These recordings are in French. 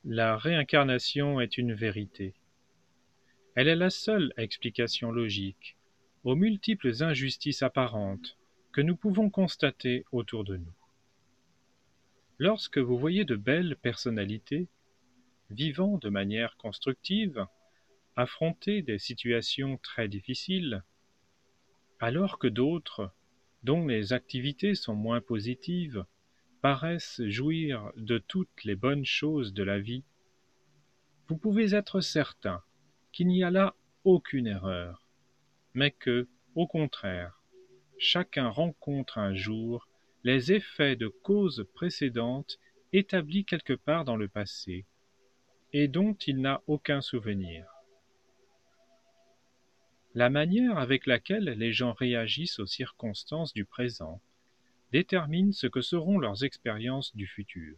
La réincarnation est une vérité. Elle est la seule explication logique aux multiples injustices apparentes que nous pouvons constater autour de nous. Lorsque vous voyez de belles personnalités, vivant de manière constructive, affronter des situations très difficiles, alors que d'autres, dont les activités sont moins positives, paraissent jouir de toutes les bonnes choses de la vie, vous pouvez être certain qu'il n'y a là aucune erreur, mais que, au contraire, chacun rencontre un jour les effets de causes précédentes établies quelque part dans le passé, et dont il n'a aucun souvenir. La manière avec laquelle les gens réagissent aux circonstances du présent détermine ce que seront leurs expériences du futur.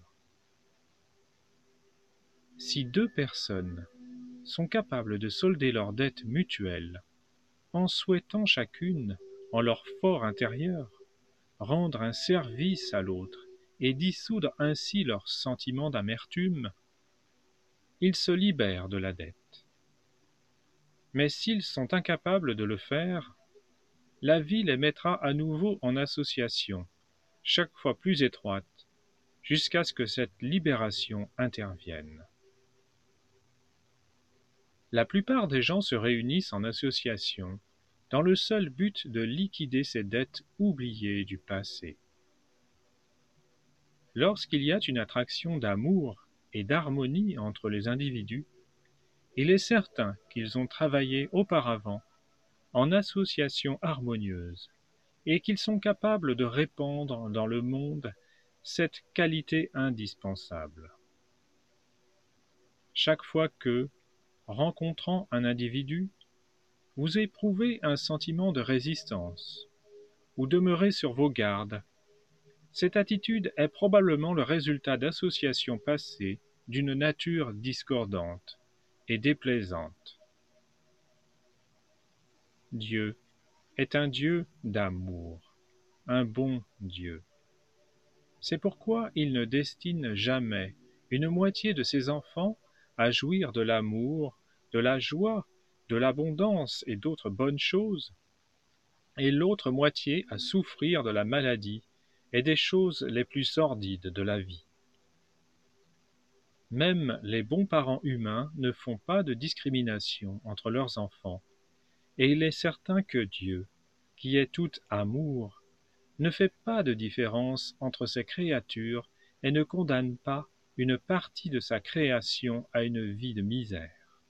Si deux personnes sont capables de solder leurs dettes mutuelles, en souhaitant chacune, en leur fort intérieur, rendre un service à l'autre et dissoudre ainsi leurs sentiments d'amertume, ils se libèrent de la dette. Mais s'ils sont incapables de le faire, la vie les mettra à nouveau en association, chaque fois plus étroite, jusqu'à ce que cette libération intervienne. La plupart des gens se réunissent en association dans le seul but de liquider ces dettes oubliées du passé. Lorsqu'il y a une attraction d'amour et d'harmonie entre les individus, il est certain qu'ils ont travaillé auparavant en association harmonieuse et qu'ils sont capables de répandre dans le monde cette qualité indispensable. Chaque fois que, rencontrant un individu, vous éprouvez un sentiment de résistance ou demeurez sur vos gardes, cette attitude est probablement le résultat d'associations passées d'une nature discordante et déplaisante. Dieu est un Dieu d'amour, un bon Dieu. C'est pourquoi il ne destine jamais une moitié de ses enfants à jouir de l'amour, de la joie, de l'abondance et d'autres bonnes choses, et l'autre moitié à souffrir de la maladie et des choses les plus sordides de la vie. Même les bons parents humains ne font pas de discrimination entre leurs enfants, et il est certain que Dieu, qui est tout amour, ne fait pas de différence entre ses créatures et ne condamne pas une partie de sa création à une vie de misère.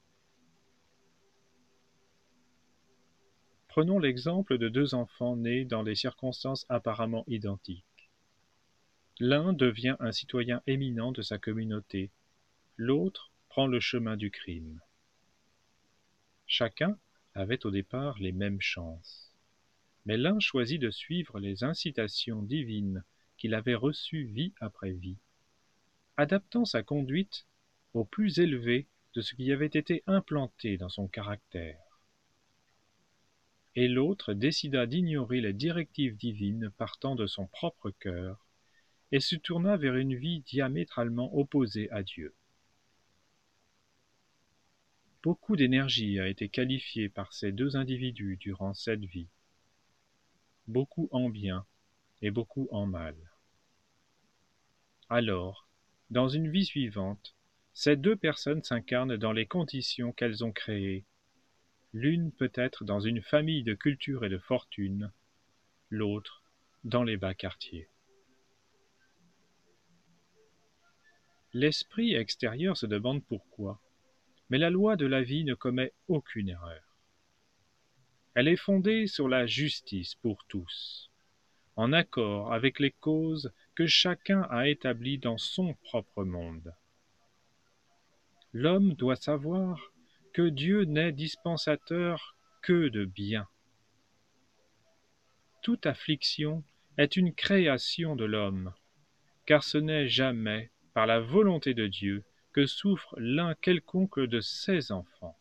Prenons l'exemple de deux enfants nés dans des circonstances apparemment identiques. L'un devient un citoyen éminent de sa communauté, l'autre prend le chemin du crime. Chacun avait au départ les mêmes chances, mais l'un choisit de suivre les incitations divines qu'il avait reçues vie après vie, adaptant sa conduite au plus élevé de ce qui avait été implanté dans son caractère. Et l'autre décida d'ignorer les directives divines partant de son propre cœur et se tourna vers une vie diamétralement opposée à Dieu. Beaucoup d'énergie a été qualifiée par ces deux individus durant cette vie, beaucoup en bien et beaucoup en mal. Alors, dans une vie suivante, ces deux personnes s'incarnent dans les conditions qu'elles ont créées, l'une peut-être dans une famille de culture et de fortune, l'autre dans les bas quartiers. L'esprit extérieur se demande pourquoi, mais la loi de la vie ne commet aucune erreur. Elle est fondée sur la justice pour tous, en accord avec les causes que chacun a établies dans son propre monde. L'homme doit savoir que Dieu n'est dispensateur que de bien. Toute affliction est une création de l'homme, car ce n'est jamais par la volonté de Dieu que souffre l'un quelconque de ses enfants.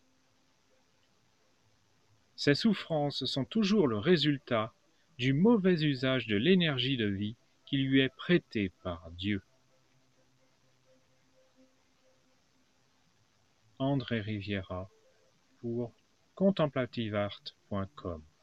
Ces souffrances sont toujours le résultat du mauvais usage de l'énergie de vie qui lui est prêtée par Dieu. André Riviera pour contemplativeart.com.